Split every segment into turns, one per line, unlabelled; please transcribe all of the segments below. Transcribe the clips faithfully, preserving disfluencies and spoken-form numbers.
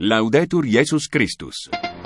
Laudetur Jesus Christus.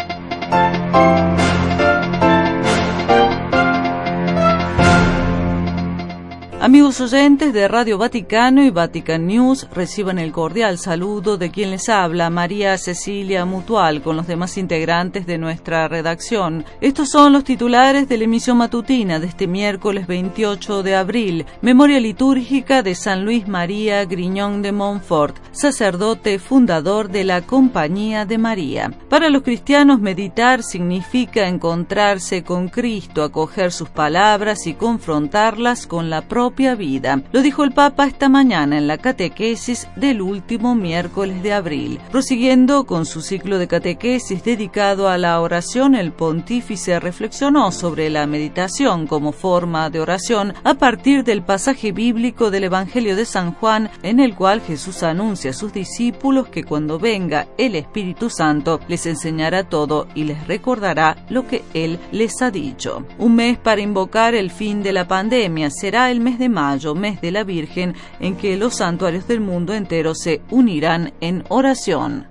Amigos oyentes de Radio Vaticano y Vatican News, reciban el cordial saludo de quien les habla, María Cecilia Mutual, con los demás integrantes de nuestra redacción. Estos son los titulares de la emisión matutina de este miércoles veintiocho de abril. Memoria litúrgica de San Luis María Griñón de Montfort, sacerdote fundador de la Compañía de María. Para los cristianos, meditar significa encontrarse con Cristo, acoger sus palabras y confrontarlas con la propia vida. Lo dijo el Papa esta mañana en la catequesis del último miércoles de abril. Prosiguiendo con su ciclo de catequesis dedicado a la oración, el pontífice reflexionó sobre la meditación como forma de oración a partir del pasaje bíblico del Evangelio de San Juan, en el cual Jesús anuncia a sus discípulos que cuando venga el Espíritu Santo les enseñará todo y les recordará lo que Él les ha dicho. Un mes para invocar el fin de la pandemia será el mes de mayo, mes de la Virgen, en que los santuarios del mundo entero se unirán en oración.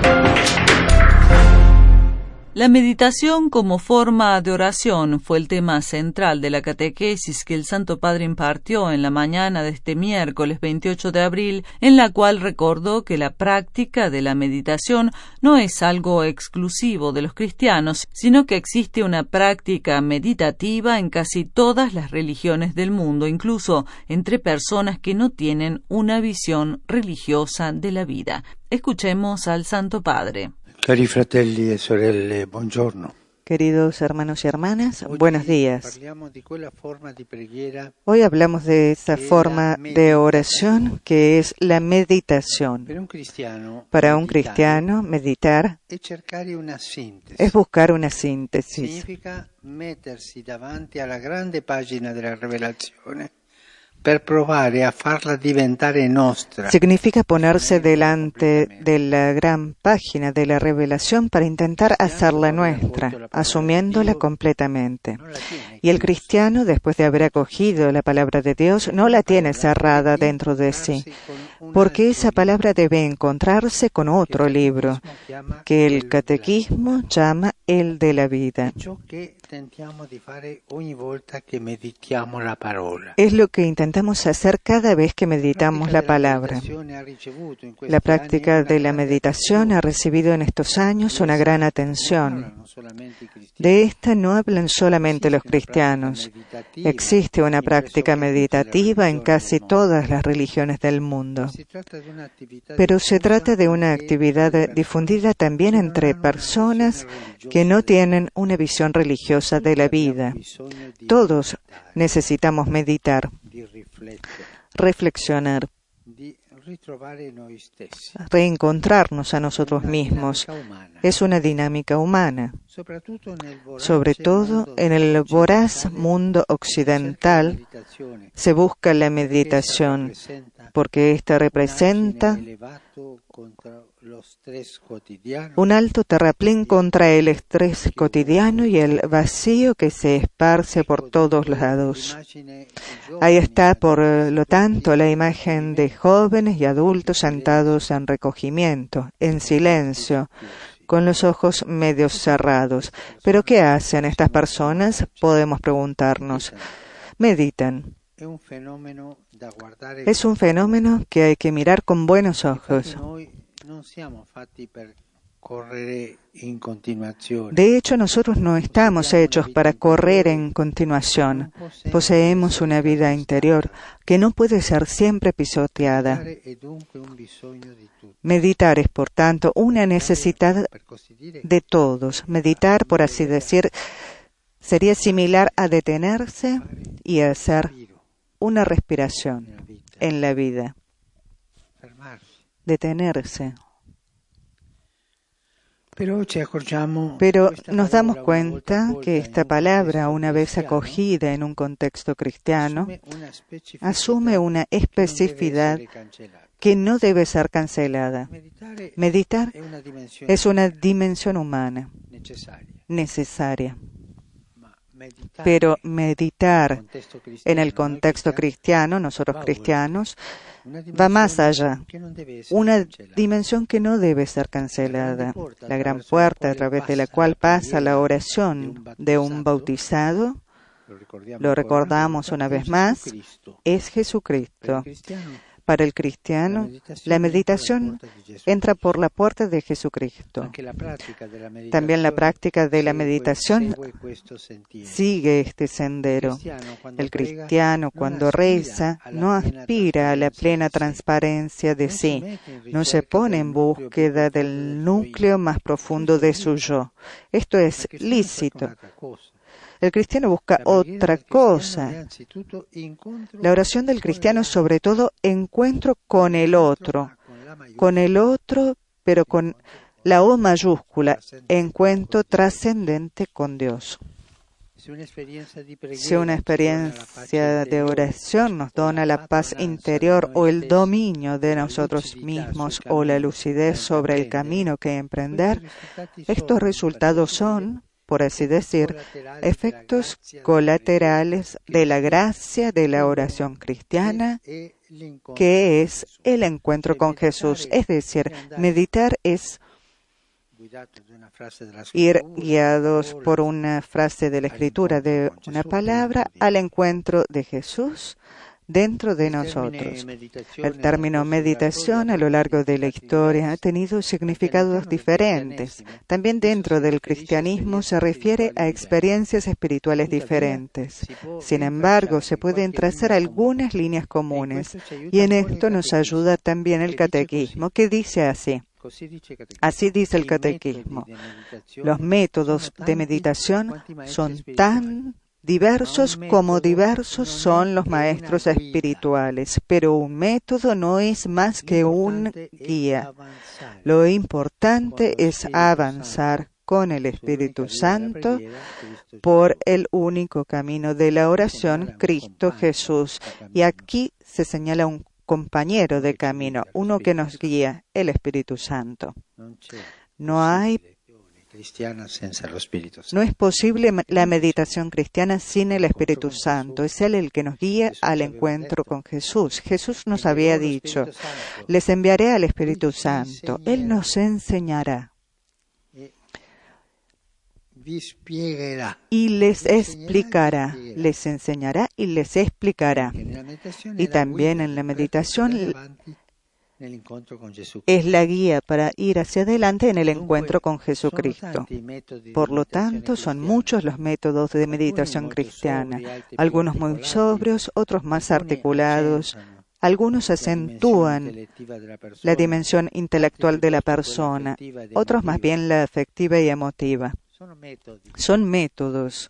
La meditación como forma de oración fue el tema central de la catequesis que el Santo Padre impartió en la mañana de este miércoles veintiocho de abril, en la cual recordó que la práctica de la meditación no es algo exclusivo de los cristianos, sino que existe una práctica meditativa en casi todas las religiones del mundo, incluso entre personas que no tienen una visión religiosa de la vida. Escuchemos al Santo Padre.
Cari fratelli e sorelle, buongiorno.
Queridos hermanos y hermanas, buenos días. Hoy hablamos de esa forma de oración que es la meditación. Para un cristiano, meditar es buscar una síntesis.
Significa mettersi davanti alla grande pagina della rivelazione per provare a farla diventare nostra.
Significa ponerse delante de la gran página de la revelación para intentar hacerla nuestra, asumiéndola completamente. Y el cristiano, después de haber acogido la palabra de Dios, no la tiene cerrada dentro de sí, porque esa palabra debe encontrarse con otro libro, que el catequismo llama el de la vida. Es lo que intentamos hacer cada vez que meditamos la palabra. La práctica de la meditación ha recibido en estos años una gran atención. De esta no hablan solamente los cristianos. Existe una práctica meditativa en casi todas las religiones del mundo. Pero se trata de una actividad difundida también entre personas que no tienen una visión religiosa de la vida. Todos necesitamos meditar, reflexionar, reencontrarnos a nosotros mismos. Es una dinámica humana. Sobre todo en el voraz mundo occidental se busca la meditación, porque ésta representa un alto terraplén contra el estrés cotidiano y el vacío que se esparce por todos lados. Ahí está, por lo tanto, la imagen de jóvenes y adultos sentados en recogimiento, en silencio, con los ojos medio cerrados. ¿Pero qué hacen estas personas? Podemos preguntarnos. Meditan. Es un fenómeno que hay que mirar con buenos ojos. De hecho, nosotros no estamos hechos para correr en continuación. Poseemos una vida interior que no puede ser siempre pisoteada. Meditar es, por tanto, una necesidad de todos. Meditar, por así decir, sería similar a detenerse y hacer una respiración en la vida. Detenerse. Pero nos damos cuenta que esta palabra, una vez acogida en un contexto cristiano, asume una especificidad que no debe ser cancelada. Meditar es una dimensión humana necesaria. Pero meditar en el contexto cristiano, nosotros cristianos, va más allá. Una dimensión que no debe ser cancelada. La gran puerta a través de la cual pasa la oración de un bautizado, lo recordamos una vez más, es Jesucristo. Para el cristiano, la meditación entra por la puerta de Jesucristo. También la práctica de la meditación sigue este sendero. El cristiano, cuando reza, no aspira a la plena transparencia de sí, no se pone en búsqueda del núcleo más profundo de su yo. Esto es lícito. El cristiano busca otra cosa. La oración del cristiano es sobre todo encuentro con el otro, con el otro, pero con la O mayúscula, encuentro trascendente con Dios. Si una experiencia de oración nos dona la paz interior o el dominio de nosotros mismos o la lucidez sobre el camino que emprender, estos resultados son, por así decir, efectos colaterales de la gracia de la oración cristiana, que es el encuentro con Jesús. Es decir, meditar es ir guiados por una frase de la Escritura, de una palabra, al encuentro de Jesús dentro de nosotros. El término meditación a lo largo de la historia ha tenido significados diferentes. También dentro del cristianismo se refiere a experiencias espirituales diferentes. Sin embargo, se pueden trazar algunas líneas comunes, y en esto nos ayuda también el catequismo, que dice así. Así dice el catequismo: los métodos de meditación son tan diversos como diversos son los maestros espirituales, pero un método no es más que un guía. Lo importante es avanzar con el Espíritu Santo por el único camino de la oración, Cristo Jesús. Y aquí se señala un compañero de camino, uno que nos guía, el Espíritu Santo. No hay No es posible la meditación cristiana sin el Espíritu Santo. Es Él el que nos guía al encuentro con Jesús. Jesús nos había dicho: les enviaré al Espíritu Santo. Él nos enseñará y les explicará. Les enseñará y les explicará. Y también en la meditación es la guía para ir hacia adelante en el encuentro con Jesucristo. Por lo tanto, son muchos los métodos de meditación cristiana, algunos muy sobrios, otros más articulados. Algunos acentúan la dimensión intelectual de la persona, otros más bien la afectiva y emotiva. Son métodos.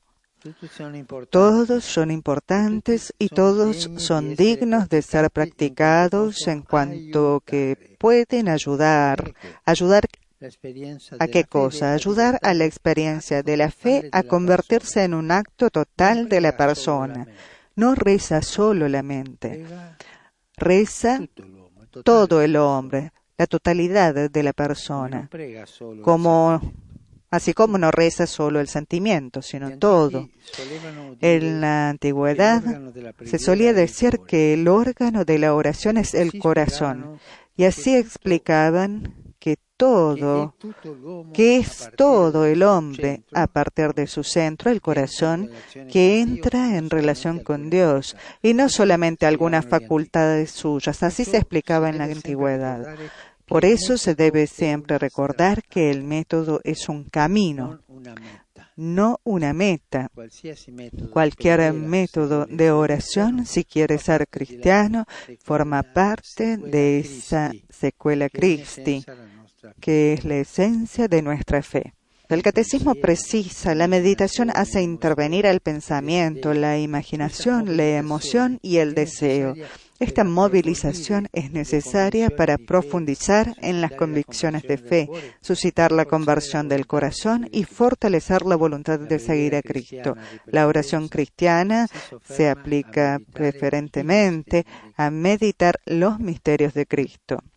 Todos son importantes y todos son dignos de ser practicados en cuanto que pueden ayudar. ¿Ayudar a qué cosa? Ayudar a la experiencia de la fe a convertirse en un acto total de la persona. No reza solo la mente, reza todo el hombre, la totalidad de la persona, como así como no reza solo el sentimiento, sino todo. En la antigüedad se solía decir que el órgano de la oración es el corazón, y así explicaban que todo, que es todo el hombre a partir de su centro, el corazón, que entra en relación con Dios, y no solamente algunas facultades suyas. Así se explicaba en la antigüedad. Por eso se debe siempre recordar que el método es un camino, no una meta. Cualquier método de oración, si quiere ser cristiano, forma parte de esa secuela Christi, que es la esencia de nuestra fe. El catecismo precisa: la meditación hace intervenir el pensamiento, la imaginación, la emoción y el deseo. Esta movilización es necesaria para profundizar en las convicciones de fe, suscitar la conversión del corazón y fortalecer la voluntad de seguir a Cristo. La oración cristiana se aplica preferentemente a meditar los misterios de Cristo.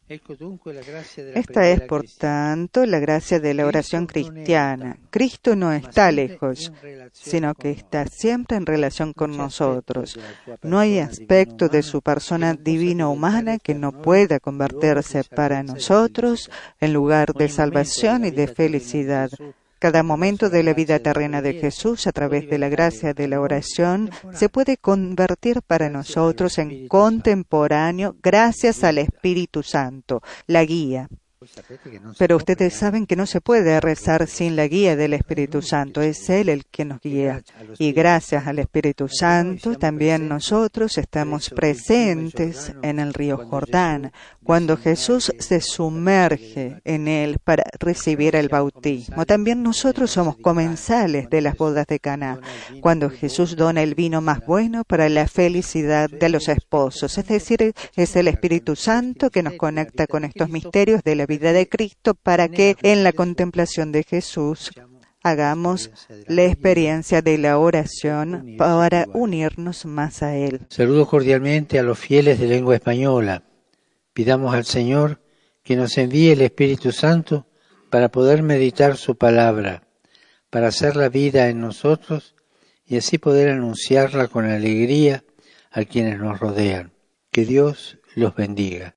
Esta es, por tanto, la gracia de la oración cristiana. Cristo no está lejos, sino que está siempre en relación con nosotros. No hay aspecto de su persona divino-humana que no pueda convertirse para nosotros en lugar de salvación y de felicidad. Cada momento de la vida terrena de Jesús, a través de la gracia de la oración, se puede convertir para nosotros en contemporáneo gracias al Espíritu Santo, la guía. Pero ustedes saben que no se puede rezar sin la guía del Espíritu Santo. Es Él el que nos guía. Y gracias al Espíritu Santo, también nosotros estamos presentes en el río Jordán, cuando Jesús se sumerge en él para recibir el bautismo. También nosotros somos comensales de las bodas de Caná, cuando Jesús dona el vino más bueno para la felicidad de los esposos. Es decir, es el Espíritu Santo que nos conecta con estos misterios de la vida de Cristo para que en la contemplación de Jesús hagamos la experiencia de la oración para unirnos más a Él.
Saludo cordialmente a los fieles de lengua española. Pidamos al Señor que nos envíe el Espíritu Santo para poder meditar su palabra, para hacer la vida en nosotros y así poder anunciarla con alegría a quienes nos rodean. Que Dios los bendiga.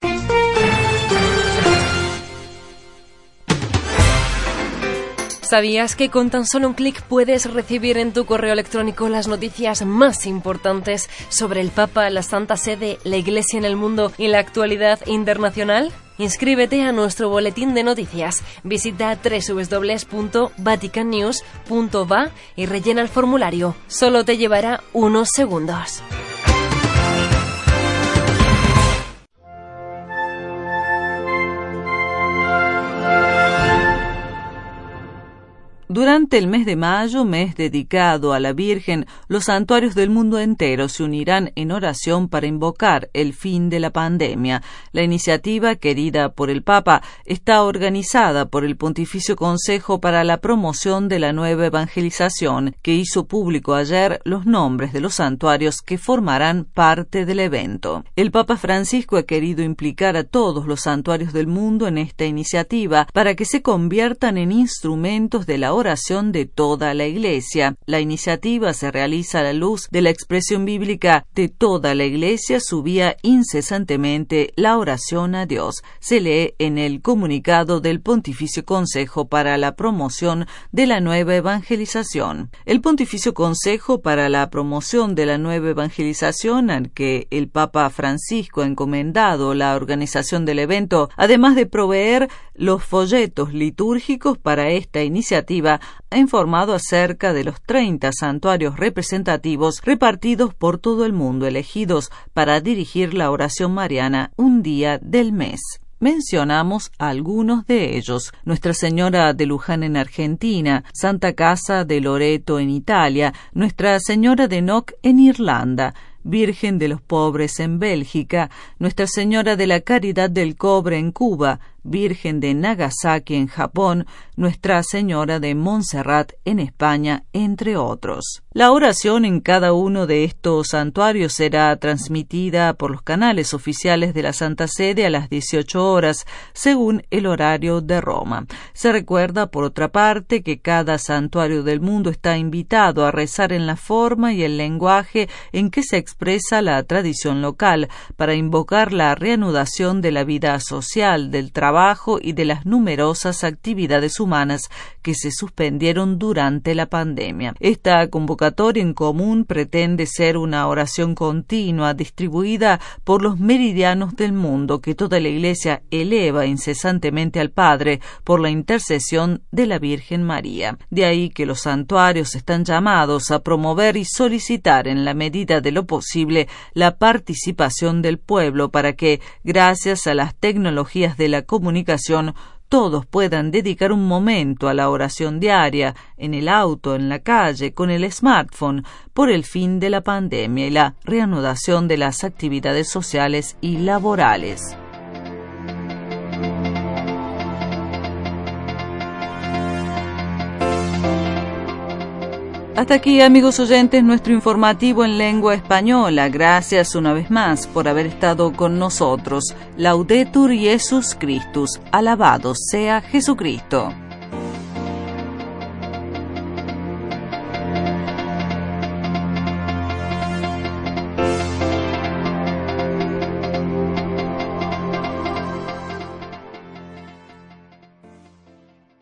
¿Sabías que con tan solo un clic puedes recibir en tu correo electrónico las noticias más importantes sobre el Papa, la Santa Sede, la Iglesia en el mundo y la actualidad internacional? Inscríbete a nuestro boletín de noticias. Visita doble u doble u doble u punto vatican news punto va y rellena el formulario. Solo te llevará unos segundos.
Durante el mes de mayo, mes dedicado a la Virgen, los santuarios del mundo entero se unirán en oración para invocar el fin de la pandemia. La iniciativa, querida por el Papa, está organizada por el Pontificio Consejo para la Promoción de la Nueva Evangelización, que hizo público ayer los nombres de los santuarios que formarán parte del evento. El Papa Francisco ha querido implicar a todos los santuarios del mundo en esta iniciativa para que se conviertan en instrumentos de la oración de toda la Iglesia. La iniciativa se realiza a la luz de la expresión bíblica de toda la Iglesia subía incesantemente la oración a Dios. Se lee en el comunicado del Pontificio Consejo para la Promoción de la Nueva Evangelización. El Pontificio Consejo para la Promoción de la Nueva Evangelización, al que el Papa Francisco ha encomendado la organización del evento, además de proveer los folletos litúrgicos para esta iniciativa, ha informado acerca de los treinta santuarios representativos repartidos por todo el mundo, elegidos para dirigir la oración mariana un día del mes. Mencionamos algunos de ellos: Nuestra Señora de Luján en Argentina, Santa Casa de Loreto en Italia, Nuestra Señora de Knock en Irlanda, Virgen de los Pobres en Bélgica, Nuestra Señora de la Caridad del Cobre en Cuba, Virgen de Nagasaki en Japón, Nuestra Señora de Montserrat en España, entre otros. La oración en cada uno de estos santuarios será transmitida por los canales oficiales de la Santa Sede a las dieciocho horas, según el horario de Roma. Se recuerda, por otra parte, que cada santuario del mundo está invitado a rezar en la forma y el lenguaje en que se expresa la tradición local, para invocar la reanudación de la vida social, del trabajo y de las numerosas actividades humanas que se suspendieron durante la pandemia. Esta convocatoria en común pretende ser una oración continua distribuida por los meridianos del mundo que toda la Iglesia eleva incesantemente al Padre por la intercesión de la Virgen María. De ahí que los santuarios están llamados a promover y solicitar en la medida de lo posible la participación del pueblo para que, gracias a las tecnologías de la comunicación, todos puedan dedicar un momento a la oración diaria, en el auto, en la calle, con el smartphone, por el fin de la pandemia y la reanudación de las actividades sociales y laborales. Hasta aquí, amigos oyentes, nuestro informativo en lengua española. Gracias una vez más por haber estado con nosotros. Laudetur Jesus Christus. Alabado sea Jesucristo.